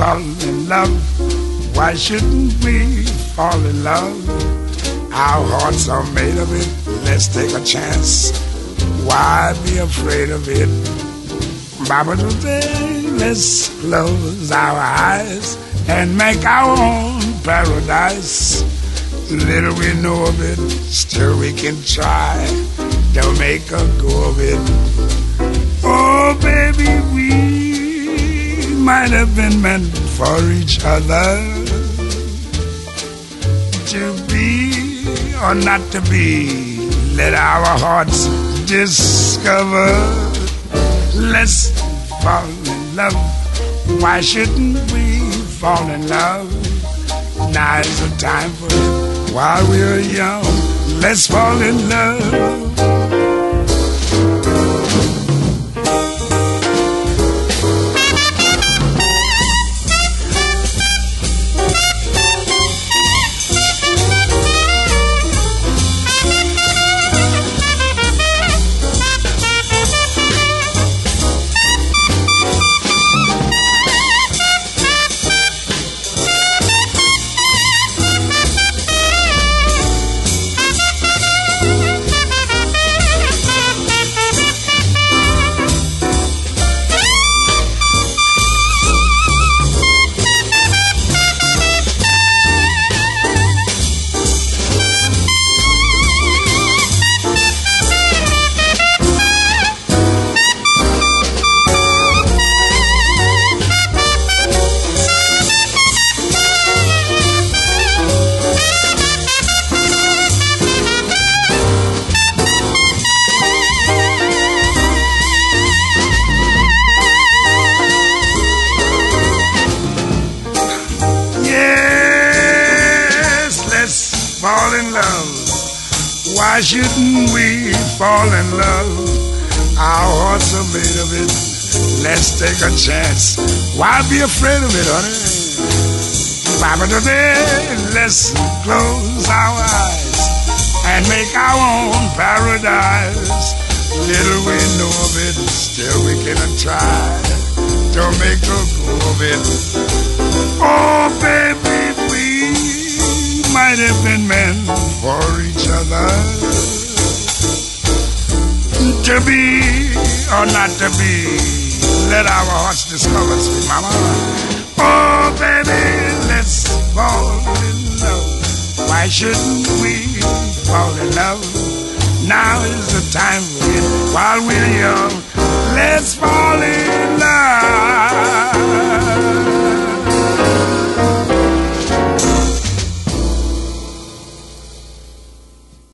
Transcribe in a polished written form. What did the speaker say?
fall in love. Why shouldn't we fall in love? Our hearts are made of it. Let's take a chance. Why be afraid of it? Baba, today, let's close our eyes and make our own paradise. Little we know of it, still we can try to make a go of it. Oh, baby, we might have been meant for each other. To be or not to be, let our hearts discover. Let's fall in love. Why shouldn't we fall in love? Now is the time for it. While we're young, let's fall in love. Fall in love. Why shouldn't we fall in love? Our hearts are made of it. Let's take a chance. Why be afraid of it, honey? Baba, today, let's close our eyes and make our own paradise. Little we know of it, still we can try to make a go of it. Oh, baby, might have been meant for each other. To be or not to be, let our hearts discover, sweet mama. Oh, baby, let's fall in love. Why shouldn't we fall in love? Now is the time for it. While we're young, let's fall in